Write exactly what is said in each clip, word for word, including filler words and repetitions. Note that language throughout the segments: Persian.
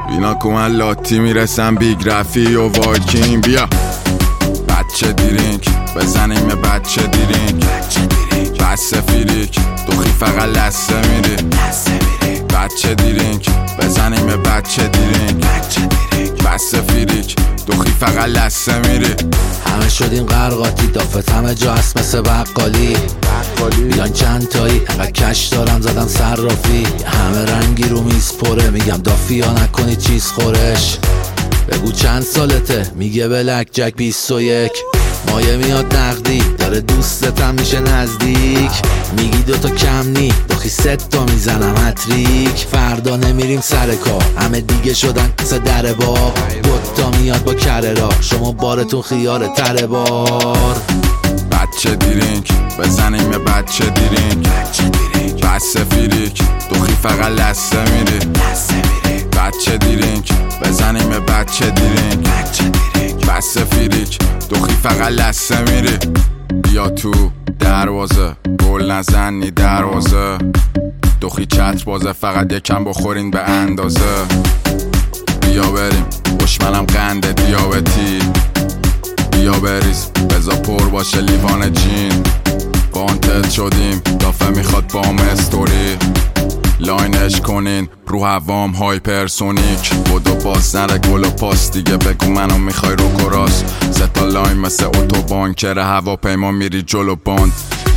اینا که من لاتی میرسم بیگ رفی و وایکینگ. بیا بچه دیرینک بزنیم بچه دیرینک، بس فیریک دخی فقط لسه میری. بچه دیرینک بزنیم بچه دیرینک، بس فیریک دخی فقط لسه میری. همه شدیم غرقاتی دافت همه جا هست مثل بقالی. بیان چند تایی انقدر کش دارم زدم صرافی. همه رنگی رو میز پره میگم دافی یا نکنی چیز خورش. بگو چند سالته میگه بلک جک بیست و یک. مایه میاد نقدی داره دوستتم میشه نزدیک. میگی دوتا کم نی دخی ست تا میزنم هتریک. فردا نمیریم سر کار همه دیگه شدن کس در بار. دوتا میاد با کره را شما بارتون خیاره تره بار. بچه دیرینک بزنیم بچه دیرینک، بس فیریک دخی فقط لسه میری. بچه دیرینک بزنیم بچه دیرینک، بس فیریک دخی فقط لسه میری. بیا تو دروازه گل نزنی دروازه. دخی چت بازه فقط یکم بخورین به اندازه. بیا بریم بشمنم قنده دیابتی. بیا بریز بزا پر باشه لیوان جین. وانتد شدیم دافه میخواد بام استوری. لاینش کنین رو هوام هایپرسونیک. بودو باز نره گل و پاس دیگه بگو منو میخوای رو کراس. زتا لاین مثل اتوبان کره هواپیما میری جلو باند.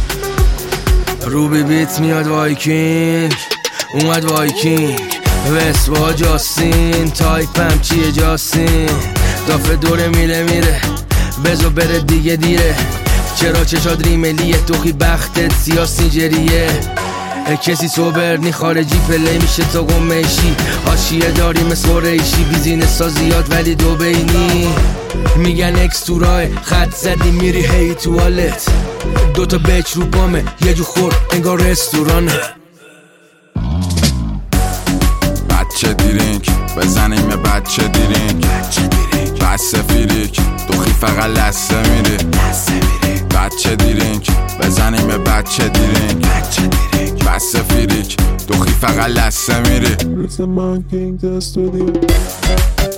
روبی بیت میاد وایکینگ اومد وایکینگ. وست با جاستین تایپم چیه جاستین. دافه دوره میره میره بزو بره دیگه دیره. چرا چشاد ریملیه دخی بختت سیاسی جریه. کسی سوبر نی خارجی پلی میشه تا گمشی. آشیه داری مثل ریشی بیزینس ها زیاد ولی دو بینی. میگن اکس تو راه خط زدی میری هی توالت. دوتا بچ رو بامه یه جو خور انگار رستورانه. بچه دیرینک بزنیم بچه دیرینک، بس فیریک دخی فقط لسه میری. بچه دیرینک بزنیم بچه دیرینک، بس فیریک دخی فقط لسه میری.